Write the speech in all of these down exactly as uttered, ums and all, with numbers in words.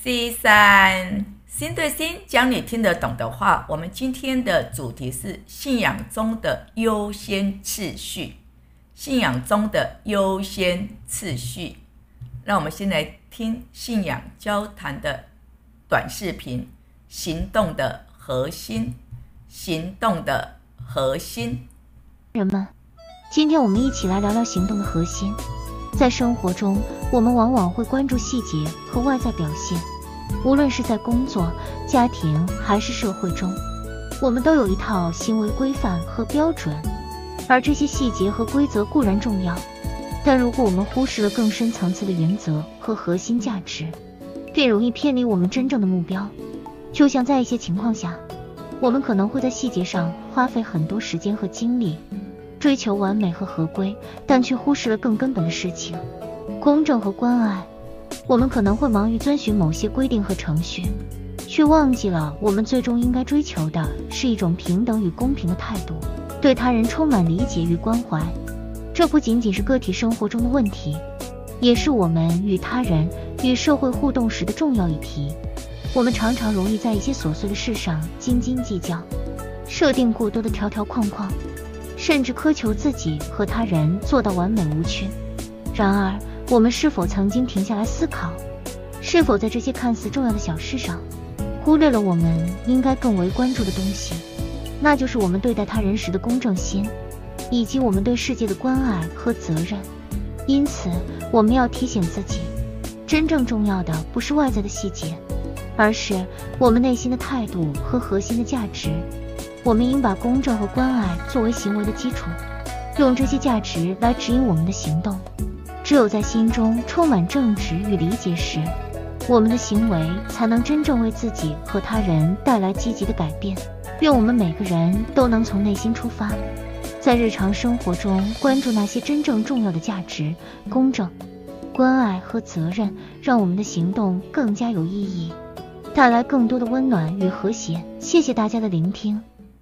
C 三心对心，讲你听得懂的话。我们今天的主题是信仰中的优先次序。信仰中的优先次序，让我们先来听信仰交谈的短视频。行动的核心，行动的核心。 人们，今天我们一起来聊聊行动的核心。在生活中，我们往往会关注细节和外在表现。无论是在工作、家庭还是社会中，我们都有一套行为规范和标准，而这些细节和规则固然重要，但如果我们忽视了更深层次的原则和核心价值，便容易偏离我们真正的目标。就像在一些情况下，我们可能会在细节上花费很多时间和精力，追求完美和合规，但却忽视了更根本的事情，公正和关爱。我们可能会忙于遵循某些规定和程序，却忘记了我们最终应该追求的是一种平等与公平的态度，对他人充满理解与关怀。这不仅仅是个体生活中的问题，也是我们与他人、与社会互动时的重要议题。我们常常容易在一些琐碎的事上斤斤计较，设定过多的条条框框，甚至苛求自己和他人做到完美无缺。然而，我们是否曾经停下来思考，是否在这些看似重要的小事上，忽略了我们应该更为关注的东西，那就是我们对待他人时的公正心，以及我们对世界的关爱和责任。因此，我们要提醒自己，真正重要的不是外在的细节，而是我们内心的态度和核心的价值。我们应把公正和关爱作为行为的基础，用这些价值来指引我们的行动。只有在心中充满正直与理解时，我们的行为才能真正为自己和他人带来积极的改变。愿我们每个人都能从内心出发，在日常生活中关注那些真正重要的价值，公正、关爱和责任，让我们的行动更加有意义，带来更多的温暖与和谐。谢谢大家的聆听。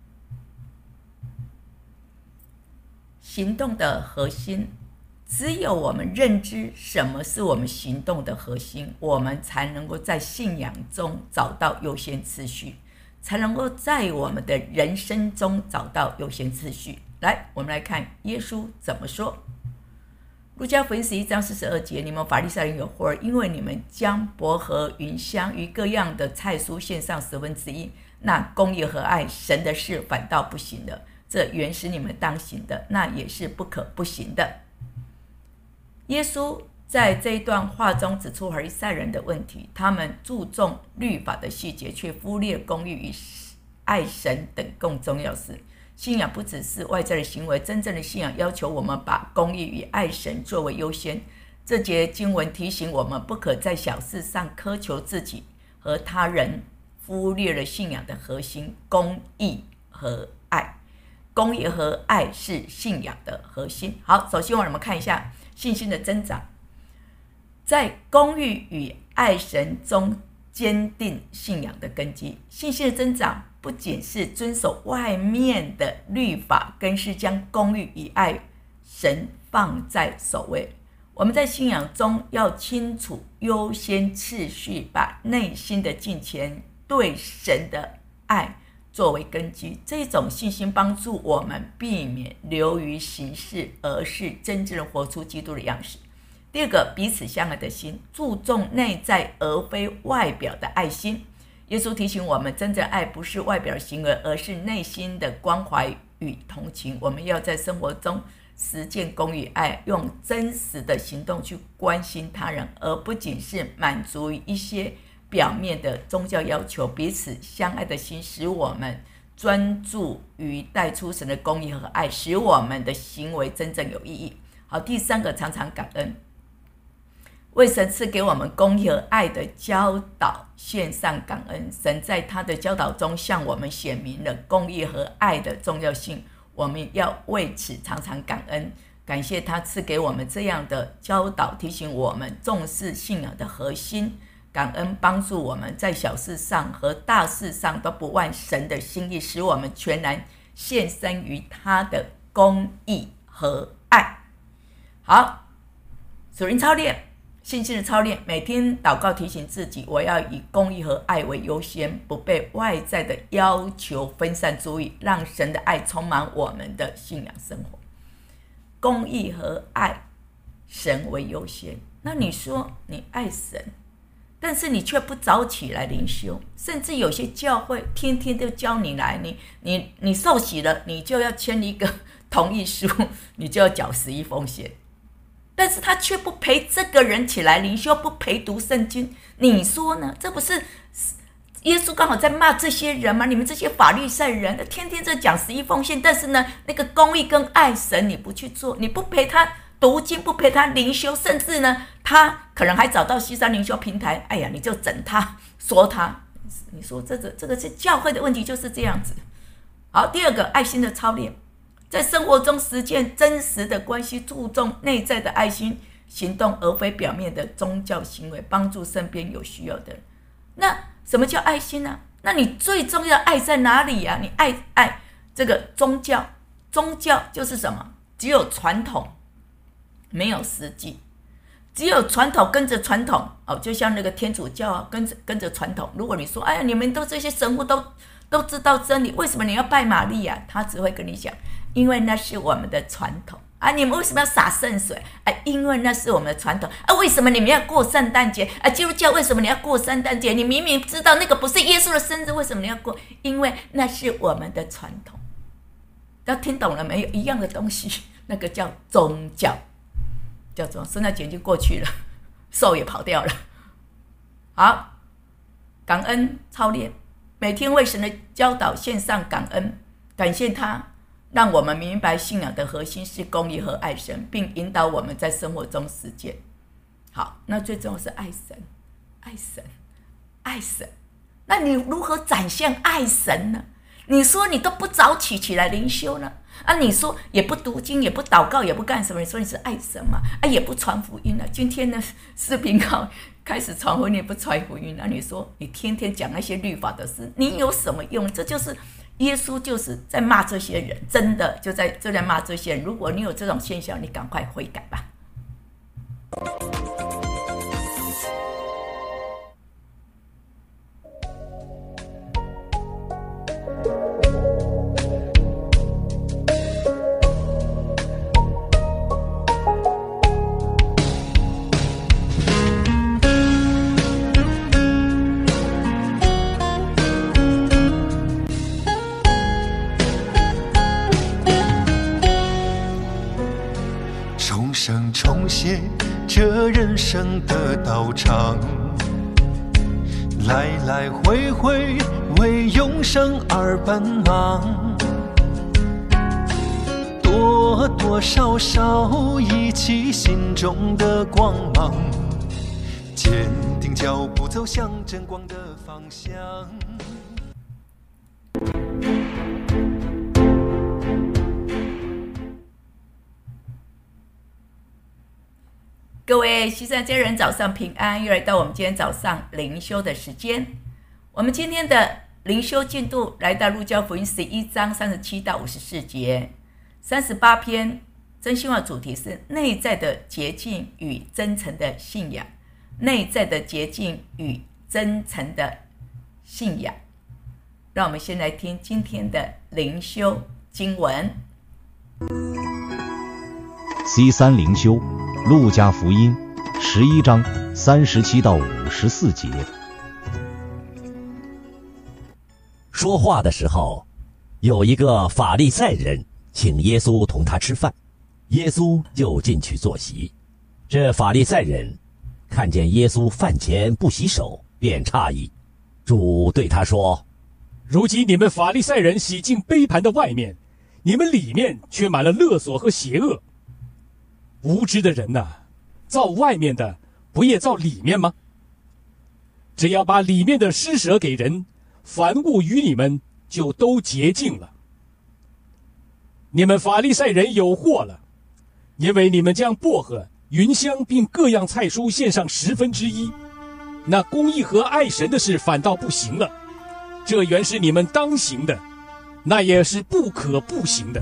行动的核心，只有我们认知什么是我们行动的核心，我们才能够在信仰中找到优先次序，才能够在我们的人生中找到优先次序。来，我们来看耶稣怎么说。路加福音十一章四十二节，你们法利赛人有祸儿，因为你们将薄荷、芸香与各样的菜蔬献上十分之一，那公义和爱神的事反倒不行了。这原是你们当行的，那也是不可不行的。耶稣在这一段话中指出法利赛人的问题，他们注重律法的细节，却忽略公义与爱神等更重要事。信仰不只是外在的行为，真正的信仰要求我们把公义与爱神作为优先。这节经文提醒我们，不可在小事上苛求自己和他人，忽略了信仰的核心公义和爱。公义和爱是信仰的核心。好，首先我们看一下信心的增长。在公义与爱神中坚定信仰的根基。信心的增长不仅是遵守外面的律法，更是将公义与爱神放在首位。我们在信仰中要清楚优先次序，把内心的敬虔对神的爱作为根基。这种信心帮助我们避免流于形式，而是真正的活出基督的样式。第二个，彼此相爱的心，注重内在而非外表的爱心。耶稣提醒我们，真正爱不是外表的行为，而是内心的关怀与同情。我们要在生活中实践公义爱，用真实的行动去关心他人，而不仅是满足于一些表面的宗教要求。彼此相爱的心使我们专注于带出神的公义和爱，使我们的行为真正有意义。好，第三个，常常感恩，为神赐给我们公义和爱的教导献上感恩。神在他的教导中向我们显明了公义和爱的重要性，我们要为此常常感恩，感谢他赐给我们这样的教导，提醒我们重视信仰的核心。感恩帮助我们在小事上和大事上都不忘神的心意，使我们全然献身于他的公义和爱。好，属灵操练， 信心的操练，每天祷告提醒自己，我要以公义和爱为优先，不被外在的要求分散注意，让神的爱充满我们的信仰生活。公义和爱神为优先。那你说你爱神，但是你却不早起来灵修，甚至有些教会天天都教你来，你你你受洗了，你就要签一个同意书，你就要缴十一奉献。但是他却不陪这个人起来灵修，不陪读圣经，你说呢？这不是耶稣刚好在骂这些人吗？你们这些法利赛人天天在讲十一奉献，但是呢，那个公义跟爱神你不去做，你不陪他读经，不陪他灵修，甚至呢，他可能还找到西山灵修平台，哎呀，你就整他说他，你说这个这个是教会的问题，就是这样子。好，第二个，爱心的操练。在生活中实践真实的关系，注重内在的爱心行动，而非表面的宗教行为，帮助身边有需要的人。那什么叫爱心呢？那你最重要的爱在哪里啊？你爱爱这个宗教，宗教就是什么？只有传统，没有实际。只有传统跟着传统哦，就像那个天主教啊，跟着跟着传统。如果你说，哎呀，你们都这些神父都都知道真理，为什么你要拜玛利亚？他只会跟你讲。因为那是我们的传统啊！你们为什么要洒圣水啊？因为那是我们的传统啊！为什么你们要过圣诞节啊？基督教为什么你要过圣诞节？你明明知道那个不是耶稣的生日，为什么你要过？因为那是我们的传统。大家听懂了没有？一样的东西，那个叫宗教，叫做圣诞节就过去了，兽也跑掉了。好，感恩操练，每天为神的教导献上感恩，感谢他。让我们明白信仰的核心是公义和爱神，并引导我们在生活中实践。好，那最重要是爱神，爱神，爱神。那你如何展现爱神呢？你说你都不早起起来灵修呢？啊，你说也不读经，也不祷告，也不干什么？你说你是爱神吗？啊，也不传福音了。今天呢，视频号开始传福音，也不传福音了。你说你天天讲那些律法的事，你有什么用？这就是耶稣就是在骂这些人，真的就在就在骂这些人。如果你有这种现象，你赶快悔改吧。 重写这人生的道场，来来回回为永生而奔忙，多多少少忆起心中的光芒，坚定脚步走向真光的方向。 各位西山家人早上平安，又来到我们今天早上灵修的时间。我们今天的灵修进度来到路加福音十一章三十七到五十四节，三十八篇真心话主题是内在的洁净与真诚的信仰，内在的洁净与真诚的信仰。让我们先来听今天的灵修经文。 C 三 灵修路加福音十一章三十七到五十四节。 说话的时候，有一个法利赛人请耶稣同他吃饭，耶稣就进去坐席。这法利赛人看见耶稣饭前不洗手，便诧异。主对他说： 如今你们法利赛人洗净杯盘的外面，你们里面却满了勒索和邪恶。无知的人啊，造外面的不也造里面吗？只要把里面的施舍给人，凡物与你们就都洁净了。你们法利赛人有祸了，因为你们将薄荷、芸香并各样菜蔬献上十分之一，那公义和爱神的事反倒不行了。这原是你们当行的，那也是不可不行的。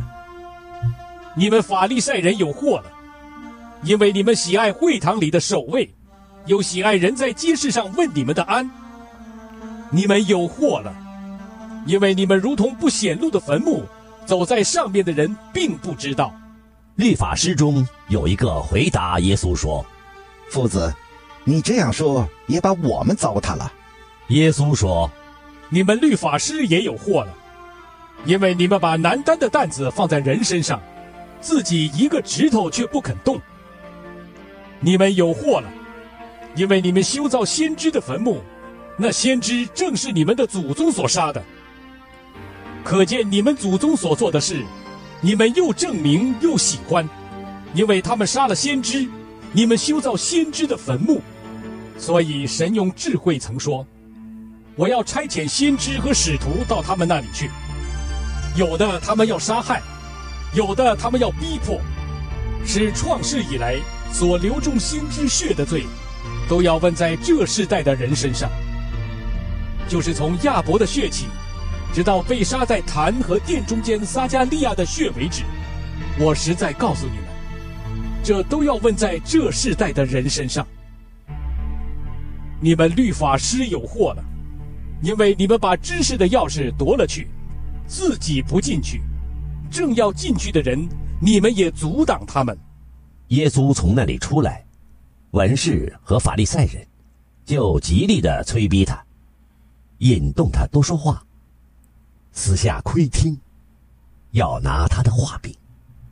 你们法利赛人有祸了，因为你们喜爱会堂里的守卫， 又喜爱人在街市上问你们的安。你们有祸了，因为你们如同不显露的坟墓，走在上面的人并不知道。 律法师中有一个回答耶稣说： 夫子，你这样说也把我们糟蹋了。 耶稣说： 你们律法师也有祸了，因为你们把难担的担子放在人身上，自己一个指头却不肯动。你们有祸了，因为你们修造先知的坟墓，那先知正是你们的祖宗所杀的。可见你们祖宗所做的事，你们又证明又喜欢，因为他们杀了先知，你们修造先知的坟墓。所以神用智慧曾说：我要差遣先知和使徒到他们那里去，有的他们要杀害，有的他们要逼迫，使创世以来所流众先知血的罪，都要问在这世代的人身上。就是从亚伯的血起，直到被杀在坛和殿中间撒加利亚的血为止。我实在告诉你们，这都要问在这世代的人身上。你们律法师有祸了，因为你们把知识的钥匙夺了去，自己不进去，正要进去的人，你们也阻挡他们。 耶稣从那里出来，文士和法利赛人就极力地催逼他，引动他多说话，私下窥听，要拿他的话柄。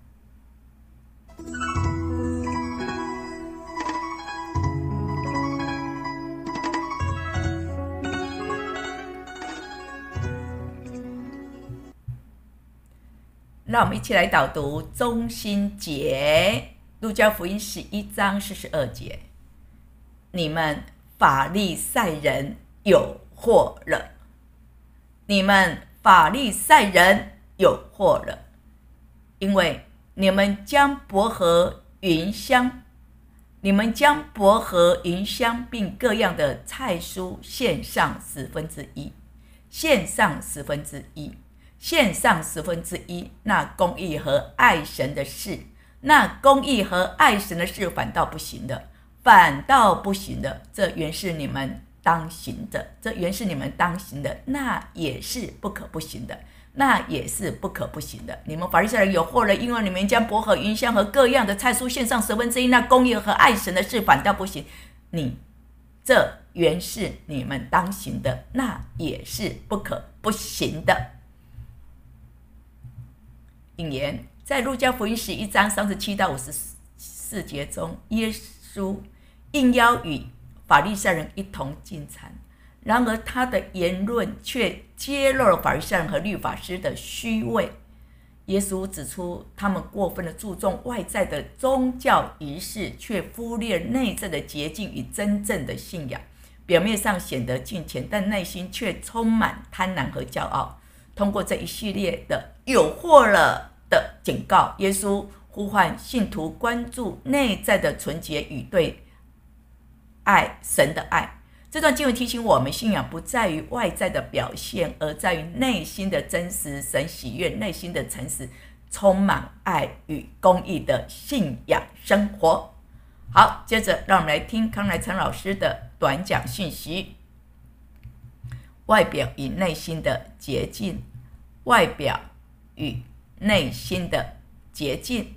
让我们一起来导读中心节，路加福音十一章四十二节。你们法利赛人有祸了！你们法利赛人有祸了！因为你们将薄荷、芸香，你们将薄荷、芸香并各样的菜蔬献上十分之一，献上十分之一。献上十分之一，那公义和爱神的事，那公义和爱神的事反倒不行的，反倒不行的，这原是你们当行的，这原是你们当行的，那也是不可不行的，那也是不可不行的。你们法利赛人有祸了，因为你们将薄荷、芸香和各样的菜蔬献上十分之一，那公义和爱神的事反倒不行。你这原是你们当行的，那也是不可不行的。引言，在路加福音十一章三十七到五十四节中，耶稣应邀与法利赛人一同进餐，然而他的言论却揭露了法利赛人和律法师的虚伪。耶稣指出，他们过分的注重外在的宗教仪式，却忽略内在的洁净与真正的信仰。表面上显得敬虔，但内心却充满贪婪和骄傲。通过这一系列的有祸了的警告，耶稣呼唤信徒关注内在的纯洁与对爱神的爱。这段经文提醒我们，信仰不在于外在的表现，而在于内心的真实。神喜悦内心的诚实，充满爱与公义的信仰生活。好，接着让我们来听康来成老师的短讲信息。外表与内心的洁净，外表与内心的洁净。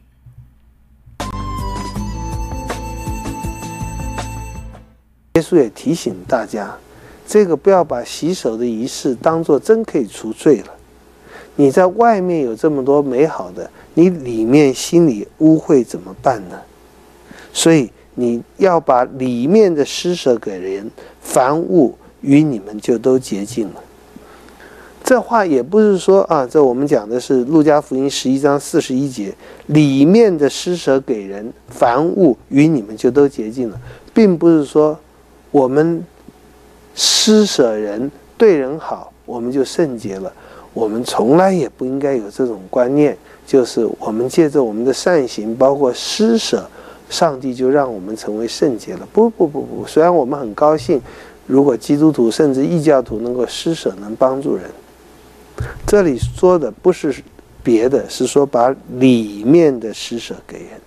耶稣也提醒大家，这个不要把洗手的仪式当作真可以除罪了。你在外面有这么多美好的，你里面心里污秽怎么办呢？所以你要把里面的施舍给人，凡物与你们就都洁净了。这话也不是说啊，这我们讲的是路加福音十一章四十一节，里面的施舍给人，凡物与你们就都洁净了，并不是说我们施舍人对人好，我们就圣洁了。我们从来也不应该有这种观念，就是我们借着我们的善行，包括施舍，上帝就让我们成为圣洁了。不不不不，虽然我们很高兴，如果基督徒甚至异教徒能够施舍，能帮助人，这里说的不是别的，是说把里面的施舍给人，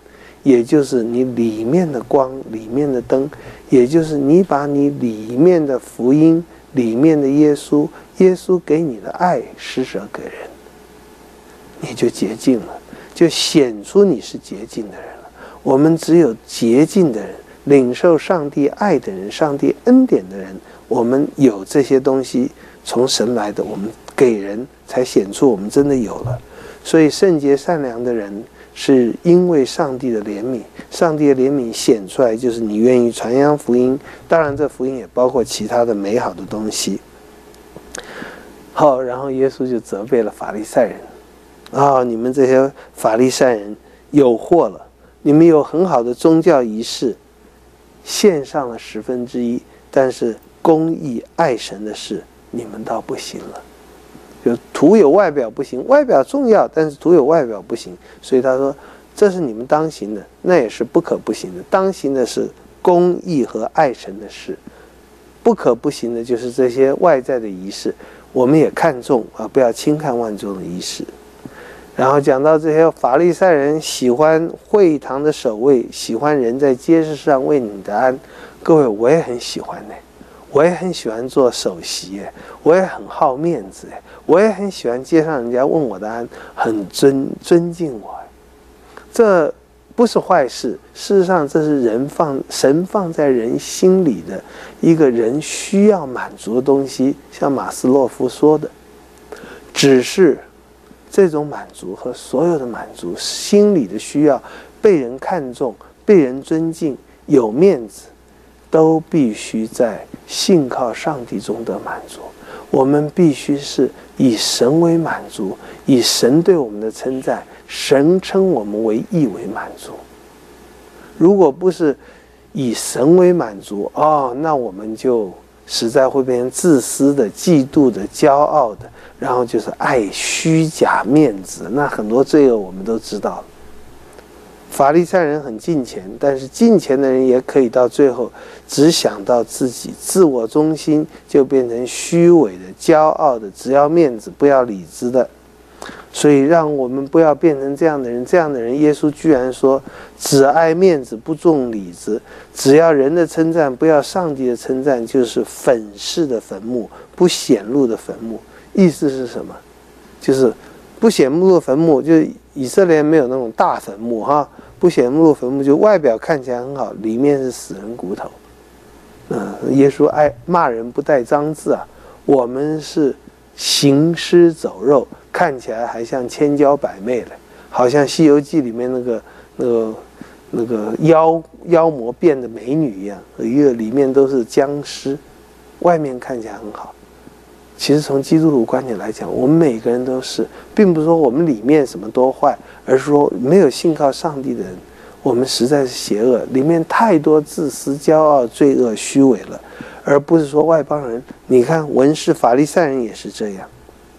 也就是你里面的光，里面的灯，也就是你把你里面的福音，里面的耶稣，耶稣给你的爱施舍给人，你就洁净了，就显出你是洁净的人了。我们只有洁净的人，领受上帝爱的人，上帝恩典的人，我们有这些东西从神来的，我们给人才显出我们真的有了。所以圣洁善良的人是因为上帝的怜悯，上帝的怜悯显出来就是你愿意传扬福音，当然这福音也包括其他的美好的东西。好，然后耶稣就责备了法利赛人啊、哦，你们这些法利赛人有祸了，你们有很好的宗教仪式，献上了十分之一，但是公义爱神的事你们倒不行了。就徒有外表不行，外表重要，但是徒有外表不行。所以他说，这是你们当行的，那也是不可不行的。当行的是公义和爱神的事，不可不行的就是这些外在的仪式，我们也看重啊，不要轻看万众的仪式。然后讲到这些法利赛人喜欢会堂的守卫，喜欢人在街市上为你的安，各位我也很喜欢呢。我也很喜欢做首席，我也很好面子，我也很喜欢街上人家问我的安，很尊尊敬我。这不是坏事，事实上这是人放神放在人心里的一个人需要满足的东西，像马斯洛夫说的，只是这种满足和所有的满足，心里的需要被人看重，被人尊敬，有面子，都必须在信靠上帝中得满足。我们必须是以神为满足，以神对我们的称赞，神称我们为义为满足。如果不是以神为满足，哦，那我们就实在会变成自私的、嫉妒的、骄傲的，然后就是爱虚假面子，那很多罪恶我们都知道了。法利赛人很敬虔，但是敬虔的人也可以到最后只想到自己，自我中心，就变成虚伪的、骄傲的，只要面子不要里子的。所以让我们不要变成这样的人。这样的人，耶稣居然说只爱面子不重里子，只要人的称赞不要上帝的称赞，就是粉饰的坟墓，不显露的坟墓。意思是什么？就是不显露的坟墓，就以色列没有那种大坟墓哈，不显露的坟墓就外表看起来很好，里面是死人骨头。嗯，耶稣爱骂人不带脏字啊，我们是行尸走肉，看起来还像千娇百媚了，好像《西游记》里面那个那个那个妖妖魔变的美女一样，一个里面都是僵尸，外面看起来很好。其实从基督徒观点来讲，我们每个人都是，并不是说我们里面什么多坏，而是说没有信靠上帝的人，我们实在是邪恶，里面太多自私、骄傲、罪恶、虚伪了，而不是说外邦人。你看文士、法利赛人也是这样。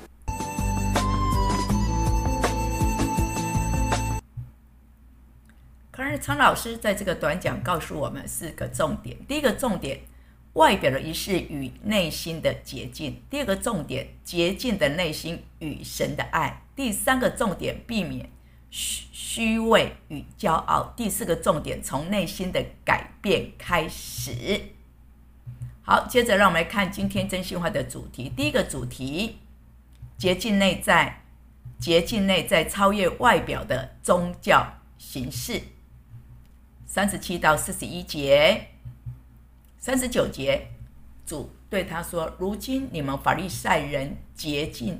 可是常老师在这个短讲告诉我们四个重点。第一个重点，外表的仪式与内心的洁净；第二个重点，洁净的内心与神的爱；第三个重点，避免虚虚伪与骄傲；第四个重点，从内心的改变开始。好，接着让我们来看今天真心话的主题。第一个主题，洁净内在，洁净内在超越外表的宗教形式。三十七到四十一节。三十九节，主对他说：如今你们法利赛人洁净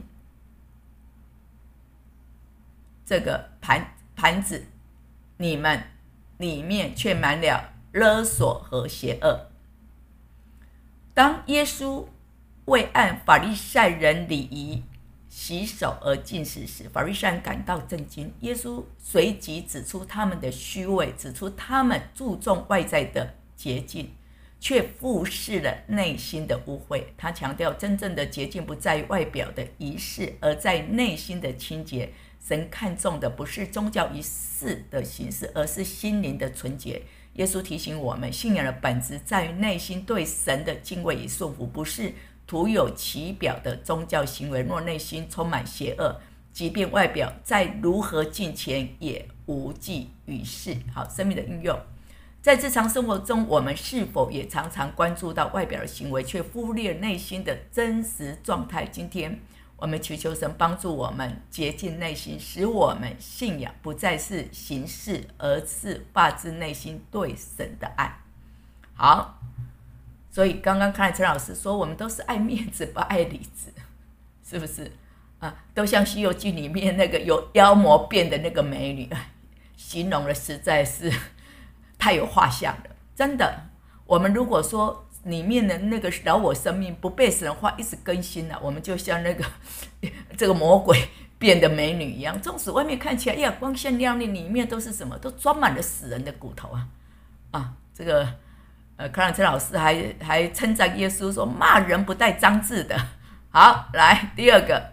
这个 盘, 盘子，你们里面却满了勒索和邪恶。当耶稣为按法利赛人礼仪洗手而进食时，法利赛人感到震惊。耶稣随即指出他们的虚伪，指出他们注重外在的洁净，却忽视了内心的污秽。他强调，真正的洁净不在于外表的仪式，而在内心的清洁。神看重的不是宗教仪式的形式，而是心灵的纯洁。耶稣提醒我们，信仰的本质在于内心对神的敬畏与顺服，不是徒有其表的宗教行为。若内心充满邪恶，即便外表再如何敬虔，也无济于事。好，生命的应用，在日常生活中，我们是否也常常关注到外表的行为，却忽略内心的真实状态？今天我们祈求神帮助我们洁净内心，使我们信仰不再是形式，而是发自内心对神的爱。好，所以刚刚看陈老师说，我们都是爱面子不爱里子，是不是啊？都像《西游记》里面那个有妖魔变的那个美女，形容的实在是太有画像了。真的，我们如果说里面的那个老我生命不被神化，一直更新了，我们就像那个这个魔鬼变的美女一样。纵使外面看起来呀光鲜亮丽，里面都是什么？都装满了死人的骨头啊！啊，这个呃，克兰陈老师还还称赞耶稣说，骂人不带脏字的。好，来第二个，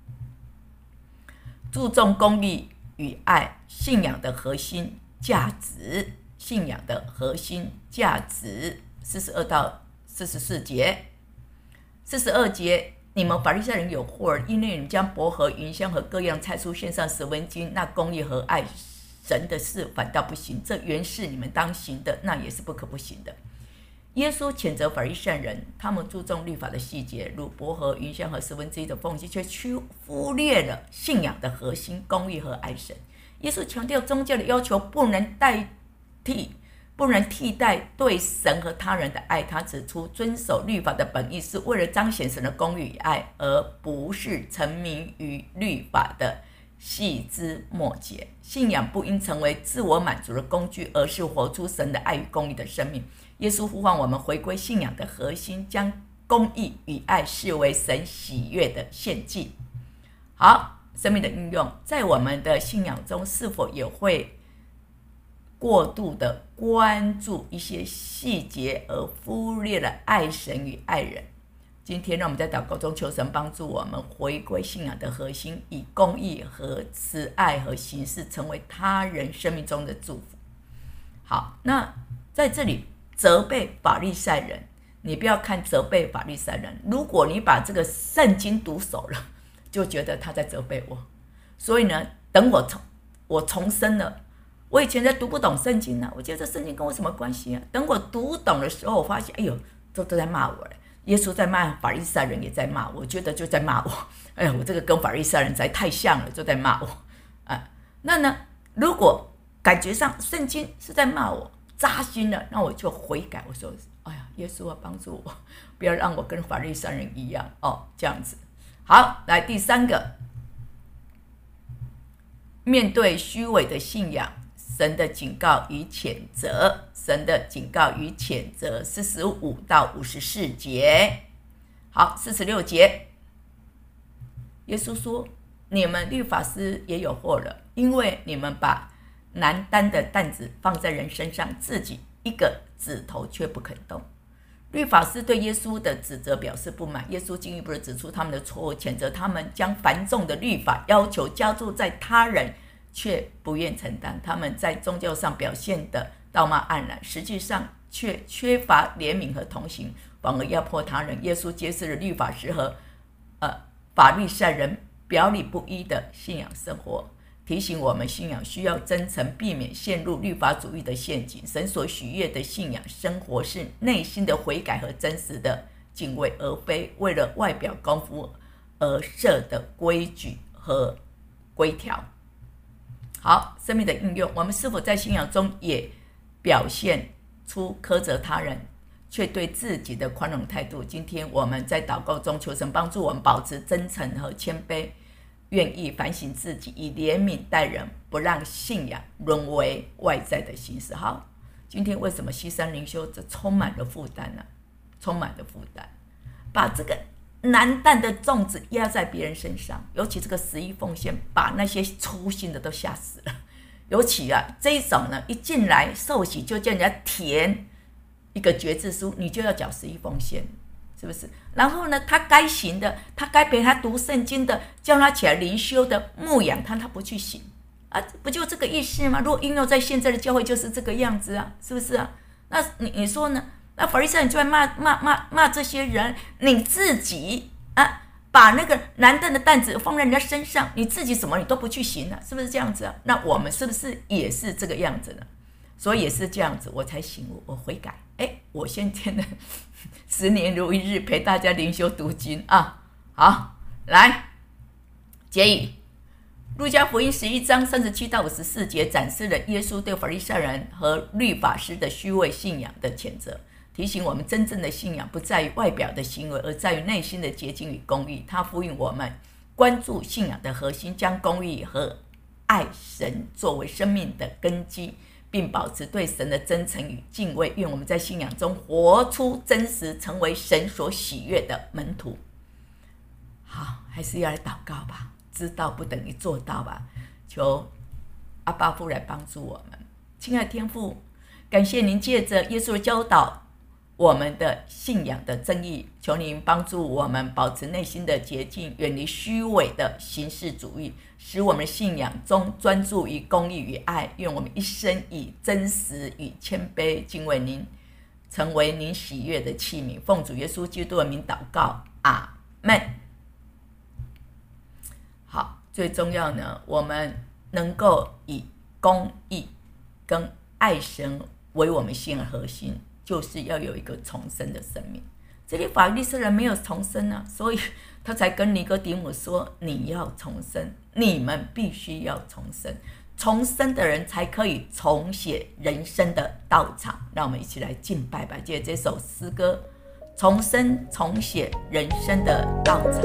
注重公义与爱，信仰的核心价值，信仰的核心价值。四十二到四十四节，四十二节，你们法利赛人有祸儿，因为你们将薄荷、芸香和各样菜蔬献上十分金，那公义和爱神的事反倒不行，这原是你们当行的，那也是不可不行的。耶稣谴责法利赛人，他们注重律法的细节，如薄荷、芸香和十分之一的奉献，却去忽略了信仰的核心公义和爱神。耶稣强调宗教的要求不能代替不能替代对神和他人的爱。他指出，遵守律法的本意是为了彰显神的公义与爱，而不是沉迷于律法的细枝末节。信仰不应成为自我满足的工具，而是活出神的爱与公义的生命。耶稣呼唤我们回归信仰的核心，将公义与爱视为神喜悦的献祭。好，生命的应用，在我们的信仰中，是否也会过度的关注一些细节，而忽略了爱神与爱人？今天让我们在祷告中求神帮助我们回归信仰的核心，以公义和慈爱和行事成为他人生命中的祝福。好，那在这里责备法利赛人，你不要看责备法利赛人，如果你把这个圣经读熟了，就觉得他在责备我。所以呢，等我重我重生了，我以前在读不懂圣经呢，我觉得这圣经跟我什么关系啊？等我读懂的时候，我发现，哎呦，这都在骂我了。耶稣在骂，法利赛人也在骂我，我觉得就在骂我。哎呀，我这个跟法利赛人实在太像了，就在骂我。啊，那呢，如果感觉上圣经是在骂我，扎心了，那我就悔改，我说，哎呀，耶稣啊，帮助我，不要让我跟法利赛人一样哦，这样子。好，来第三个，面对虚伪的信仰，神的警告与谴责，神的警告与谴责，四十五到五十四节。好，四十六节，耶稣说，你们律法师也有祸了，因为你们把难担的担子放在人身上，自己一个指头却不肯动。律法师对耶稣的指责表示不满，耶稣进一步的指出他们的错误，谴责他们将繁重的律法要求加注在他人，却不愿承担。他们在宗教上表现的道貌岸然，实际上却缺乏怜悯和同情，反而压迫他人。耶稣揭示了律法师和呃法利赛人表里不一的信仰生活，提醒我们信仰需要真诚，避免陷入律法主义的陷阱。神所喜悦的信仰生活是内心的悔改和真实的敬畏，而非为了外表功夫而设的规矩和规条。好，生命的应用，我们是否在信仰中也表现出苛责他人却对自己的宽容态度？今天我们在祷告中求神帮助我们保持真诚和谦卑，愿意反省自己，以怜悯待人，不让信仰沦为外在的形式。好，今天为什么西山灵修这充满了负担呢？充满了负担，把这个难担的粽子压在别人身上，尤其这个十一奉献，把那些粗心的都吓死了。尤其啊，这一种呢，一进来受洗就叫人家填一个决志书，你就要缴十一奉献，是不是？然后呢，他该行的，他该陪他读圣经的，叫他起来灵修的牧养他，他不去行啊，不就这个意思吗？如果应用在现在的教会，就是这个样子啊，是不是啊？那你你说呢？那法利赛人就在骂骂骂骂这些人，你自己啊，把把那个难担的担子放在人家身上，你自己什么你都不去行了，是不是这样子啊？那我们是不是也是这个样子呢？所以也是这样子，我才醒悟，我悔改。哎，我先天的十年如一日陪大家灵修读经啊。好，来结语。路加福音十一章三十七到五十四节展示了耶稣对法利赛人和律法师的虚伪信仰的谴责，提醒我们真正的信仰不在于外表的行为，而在于内心的洁净与公义。他呼吁我们关注信仰的核心，将公义和爱神作为生命的根基，并保持对神的真诚与敬畏。愿我们在信仰中活出真实，成为神所喜悦的门徒。好，还是要来祷告吧，知道不等于做到吧。求阿爸父来帮助我们。亲爱的天父，感谢您借着耶稣的教导我们的信仰的真义，求您帮助我们保持内心的洁净，远离虚伪的形式主义，使我们信仰中专注于公义与爱。愿我们一生以真实与谦卑敬畏您，成为您喜悦的器皿。奉主耶稣基督的名祷告，阿们。好，最重要呢，我们能够以公义跟爱神为我们信仰核心，就是要有一个重生的生命。这里法利赛人没有重生啊，所以他才跟尼哥底母说，你要重生，你们必须要重生，重生的人才可以重写人生的道场。让我们一起来敬拜吧，借这首诗歌，重生重写人生的道场，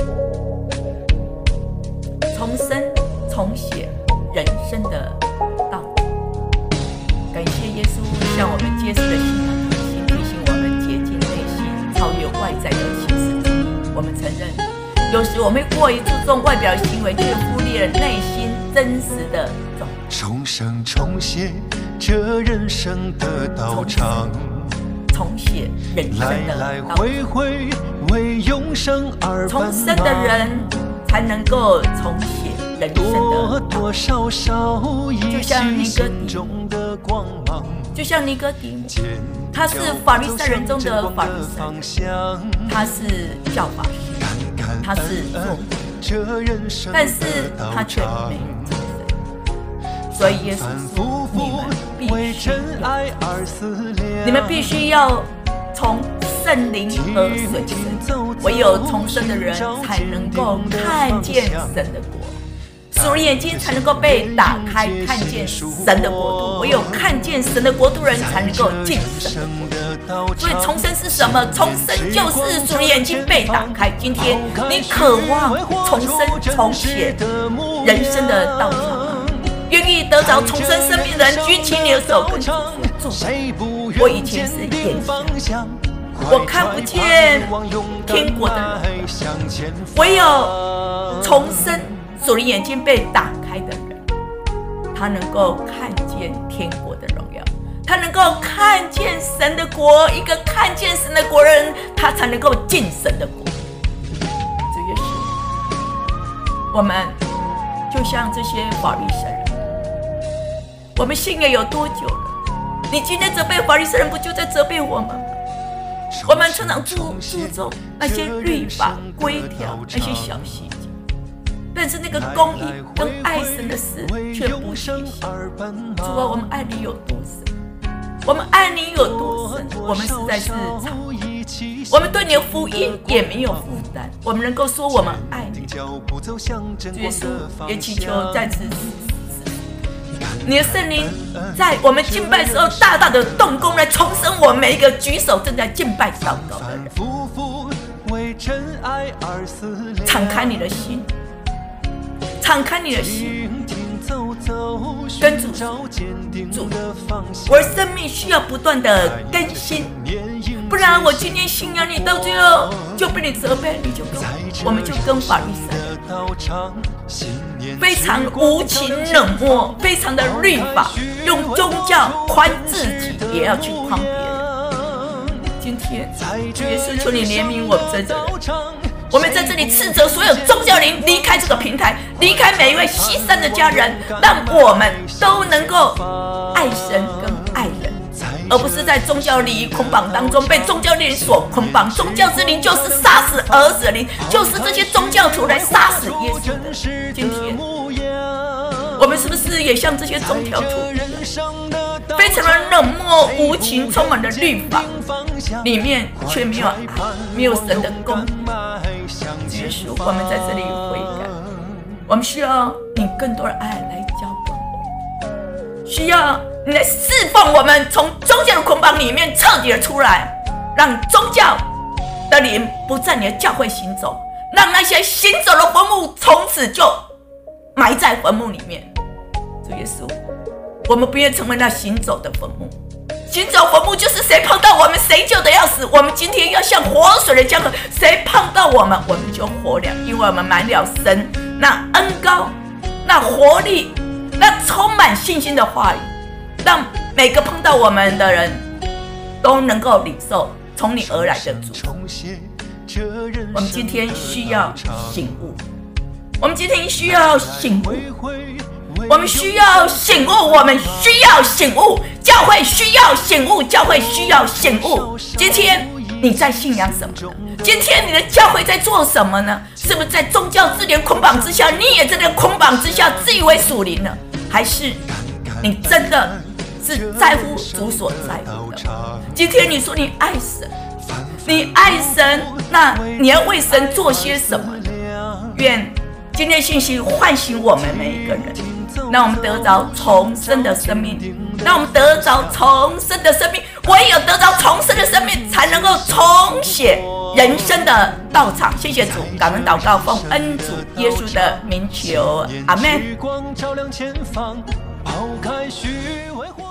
重生重写人生的道场。感谢耶稣向我们揭示的信仰核心，提醒我们洁净内心，超越外在的形式主义。我们承认，有时我们过于注重外表行为，却忽略了内心真实的状态。 重生重写这人生的道场， 重写人生的道场。 来来回回为永生而奔忙。 重生的人才能够重写人生的道场。 多多少少一起心中的光芒， 就像尼哥底母，他是法利赛人中的法利赛人，他是教法师，他是做工，但是他却没有重生。所以耶稣说，你们必须要，你们必须要从圣灵和水生，唯有重生的人才能够看见神的国。属灵眼睛才能够被打开，看见神的国度。唯有看见神的国度人才能够进神的国度。所以重生是什么？重生就是属灵眼睛被打开。今天你渴望重生重写人生的道场吗？愿意得着重生生命的人，举起你的手跟主说：我以前是眼瞎，我看不见天国的人，唯有重生属灵眼睛被打开的人，他能够看见天国的荣耀，他能够看见神的国。一个看见神的国的人，他才能够进神的国。这也是我们就像这些法利赛人，我们信仰有多久了？你今天责备法利赛人，不就在责备我们吗？我们常常注注重那些律法规条，那些小细节，但是那个公义跟爱神的事却不细心。主啊，我们爱你有多深？我们爱你有多深？我们实在是常，我们对你的福音也没有负担，我们能够说我们爱你。耶稣也祈求在此你的圣灵在我们敬拜的时候大大的动工，来重生我们每一个举手正在敬拜祷告的人。敞开你的心，敞开你的心，跟主说，主，我的生命需要不断的更新，不然我今天信仰你，到最后就被你责备，你就跟我们就跟法利赛人非常无情冷漠，非常的律法，用宗教宽自己，也要去宽别人。今天耶稣求你怜悯我们这些人，我们在这里斥责所有宗教灵离开这个平台，离开每一位牺牲的家人，让我们都能够爱神跟爱人， 而不是在宗教礼仪捆绑当中被宗教灵所捆绑。宗教之灵就是杀死儿子的灵，就是这些宗教徒来杀死耶稣的。今天我们是不是也像这些宗教徒一样，非常的冷漠无情，充满了律法，里面却没有爱，没有神的公义？耶稣，我们在这里悔改，我们需要你更多的爱来浇灌我们，需要你来释放我们，从宗教的捆绑里面彻底的出来，让宗教的灵不在你的教会行走，让那些行走的坟墓从此就埋在坟墓里面。主耶稣，我们不愿成为那行走的坟墓。行走坟墓就是谁碰到我们谁就得要死。我们今天要像活水的江河，谁碰到我们我们就活了，因为我们满了神那恩膏，那活力，那充满信心的话语，让每个碰到我们的人都能够领受从你而来的祝福。我们今天需要醒悟，我们今天需要醒悟，我们需要醒悟，我们需要醒悟，教会需要醒悟，教会需要醒悟。今天你在信仰什么呢？今天你的教会在做什么呢？是不是在宗教之灵捆绑之下，你也在这个捆绑之下自以为属灵呢？还是你真的是在乎主所在乎的？今天你说你爱神，你爱神，那你要为神做些什么呢？愿今天信息唤醒我们每一个人，让我们得着重生的生命，让我们得着重生的生命。唯有得着重生的生命，才能够重写人生的道场。谢谢主，感恩祷告，奉恩主耶稣的名求，阿们。